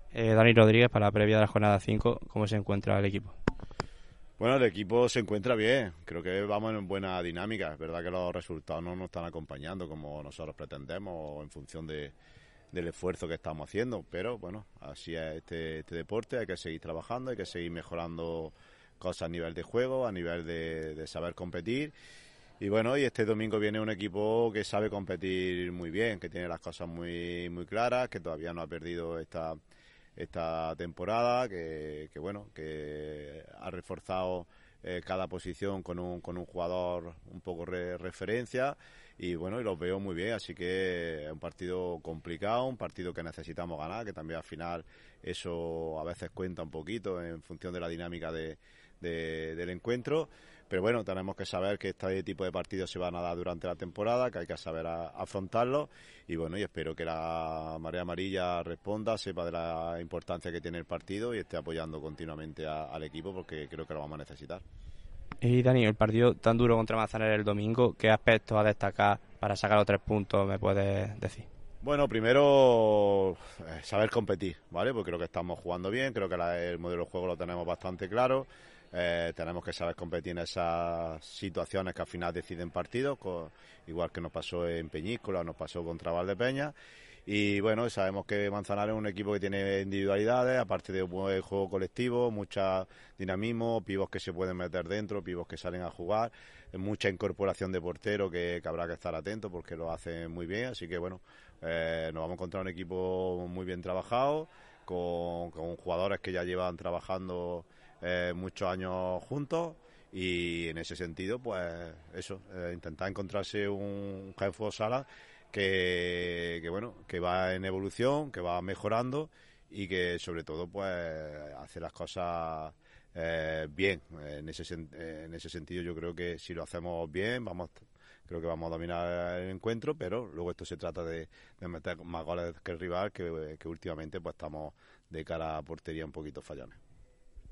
Dani Rodríguez, para la previa de la jornada 5, ¿cómo se encuentra el equipo? Bueno, el equipo se encuentra bien, creo que vamos en buena dinámica. Es verdad que los resultados no nos están acompañando como nosotros pretendemos o en función del esfuerzo que estamos haciendo, pero bueno, así es este deporte, hay que seguir trabajando, hay que seguir mejorando cosas a nivel de juego, a nivel de saber competir. Y bueno, y este domingo viene un equipo que sabe competir muy bien, que tiene las cosas muy claras, que todavía no ha perdido esta temporada, que bueno, que ha reforzado cada posición con un jugador un poco referencia, y bueno, y los veo muy bien, así que es un partido complicado, un partido que necesitamos ganar, que también al final eso a veces cuenta un poquito en función de la dinámica del encuentro. Pero bueno, tenemos que saber que este tipo de partidos se van a dar durante la temporada, que hay que saber afrontarlos, y bueno, y espero que la Marea Amarilla responda, sepa de la importancia que tiene el partido y esté apoyando continuamente al equipo, porque creo que lo vamos a necesitar. Y Dani, el partido tan duro contra Manzanares el domingo, ¿qué aspectos a destacar para sacar los 3 puntos me puedes decir? Bueno, primero saber competir, ¿vale? Porque creo que estamos jugando bien, creo que el modelo de juego lo tenemos bastante claro. Tenemos que saber competir en esas situaciones que al final deciden partidos, igual que nos pasó en Peñíscola, nos pasó contra Valdepeñas. Y bueno, sabemos que Manzanares es un equipo que tiene individualidades, aparte de un buen juego colectivo, mucho dinamismo, pibos que se pueden meter dentro, pibos que salen a jugar, mucha incorporación de portero que habrá que estar atento porque lo hacen muy bien. Así que bueno, nos vamos a encontrar un equipo muy bien trabajado, con jugadores que ya llevan trabajando muchos años juntos, y en ese sentido pues eso, intentar encontrarse un Jaén Sala que bueno, que va en evolución, que va mejorando y que sobre todo pues hace las cosas bien. En ese sentido yo creo que si lo hacemos bien creo que vamos a dominar el encuentro, pero luego esto se trata de meter más goles que el rival, que últimamente pues estamos de cara a portería un poquito fallones.